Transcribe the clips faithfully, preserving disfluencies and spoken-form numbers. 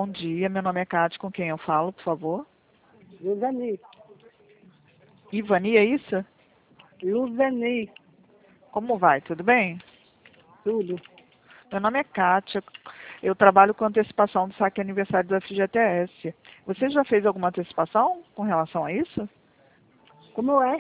Bom dia, meu nome é Cátia, com quem eu falo, por favor? Luzani. Ivani, é isso? Luzani. Como vai? Tudo bem? Tudo. Meu nome é Cátia, eu trabalho com antecipação do saque aniversário do F G T S. Você já fez alguma antecipação com relação a isso? Como é?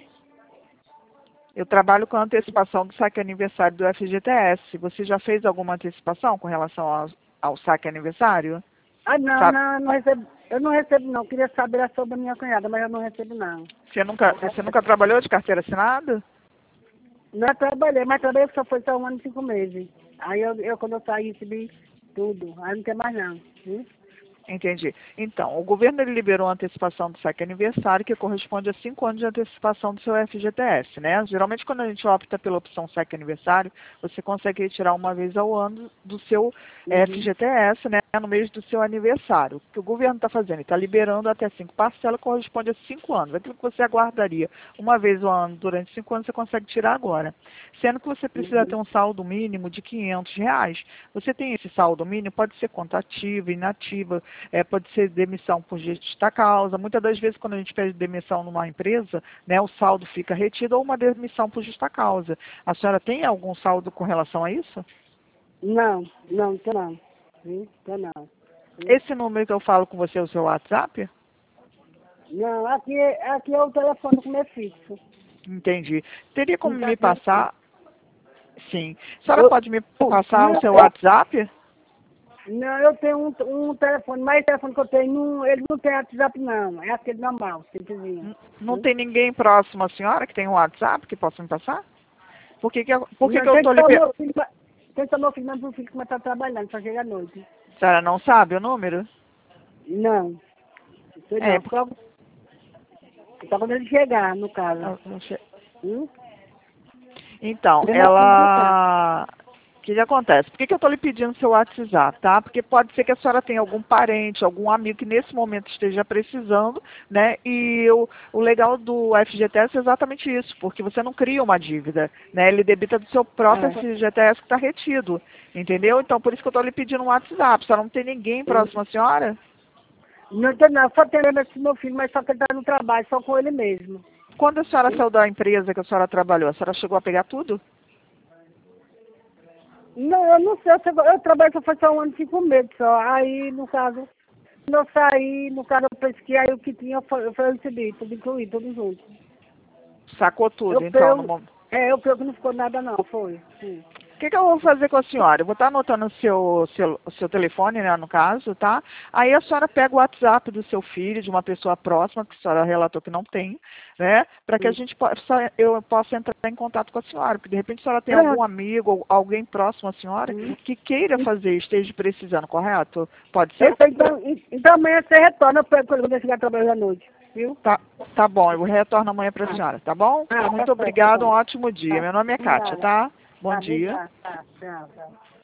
Eu trabalho com antecipação do saque aniversário do F G T S. Você já fez alguma antecipação com relação ao, ao saque aniversário? Ah, não, Sabe, não, eu não recebo. Eu não recebo, não. Queria saber a sobre a minha cunhada, mas eu não recebo, não. você nunca, você nunca trabalhou de carteira assinada? Não eu trabalhei, mas trabalhei só foi só um ano e cinco meses. Aí eu, eu quando eu saí, recebi tudo. Aí não tem mais, não. Viu? Entendi. Então, o governo ele liberou a antecipação do saque aniversário, que corresponde a cinco anos de antecipação do seu F G T S, né? Geralmente, quando a gente opta pela opção saque aniversário, você consegue retirar uma vez ao ano do seu Uhum. F G T S, né? No mês do seu aniversário. O que o governo está fazendo? Ele está liberando até cinco parcelas, corresponde a cinco anos. Aquilo que você aguardaria uma vez ao ano durante cinco anos, você consegue tirar agora. Sendo que você precisa Uhum. ter um saldo mínimo de quinhentos reais. Você tem esse saldo mínimo, pode ser conta ativa, inativa, é, pode ser demissão por justa causa. Muitas das vezes, quando a gente pede demissão numa empresa, né, o saldo fica retido ou uma demissão por justa causa. A senhora tem algum saldo com relação a isso? Não, não, tô não. Viu? Tô não. Viu? Esse número que eu falo com você é o seu WhatsApp? Não, aqui, é- aqui é o telefone com meu fixo. Entendi. Teria como Não tá me aqui, assim. passar? Sim. A senhora Eu, pode me eu- passar o não, seu WhatsApp? não, eu tenho um, um telefone, mas o telefone que eu tenho, não, ele não tem WhatsApp, não. É aquele normal, simplesinho. N- Não Viu? tem ninguém próximo à senhora que tem um WhatsApp que possa me passar? Por que, que, eu, por que, Não, que eu tem estou que lhe só per... meu filho, tem só meu filho, mas meu filho que vai estar trabalhando, só chega à noite. A senhora não sabe o número? Não, sei É, não, porque... só, só quando ele chegar, no caso. eu não sei. Viu? Então, Ele vai contar. ela... O que, que acontece? Por que, que eu estou lhe pedindo seu WhatsApp, tá? Porque pode ser que a senhora tenha algum parente, algum amigo que nesse momento esteja precisando, né? E o, o legal do F G T S é exatamente isso, porque você não cria uma dívida, né? Ele debita do seu próprio É. F G T S que está retido, entendeu? Então, por isso que eu estou lhe pedindo um WhatsApp. A senhora não tem ninguém próximo à senhora? Não tem não, só tem esse meu filho, mas só que ele tá no trabalho, só com ele mesmo. Quando a senhora saiu da empresa que a senhora trabalhou, a senhora chegou a pegar tudo? Não, eu não sei, eu, sei- eu trabalho só foi só um ano e cinco meses só. Aí, no caso, quando eu saí, no caso, eu pesquei, aí o que tinha, eu foi- eu foi recebi, tudo incluído, tudo junto. Sacou Eu tudo, então, no pego, momento. é, eu pego que não ficou nada não, foi. Sim. O que, que eu vou fazer com a senhora? Eu vou estar anotando o seu, seu, o seu telefone, né, no caso, tá? Aí a senhora pega o WhatsApp do seu filho, de uma pessoa próxima, que a senhora relatou que não tem, né? Para que a Sim. gente possa, eu possa entrar em contato com a senhora. Porque de repente a senhora tem algum Pronto. amigo ou alguém próximo à senhora Hum. que queira fazer, esteja precisando, correto? Pode Eu ser? sei, então, e- então amanhã você retorna, eu pego quando eu chegar trabalhando à noite, viu? Tá, tá bom, eu retorno amanhã para a Ah, senhora, tá bom? ah, tá Muito certo, obrigada, um então. ótimo dia. Tá, Meu nome é Kátia, obrigada. tá? Bom Tá, dia. obrigada. Tá, tchau, tchau.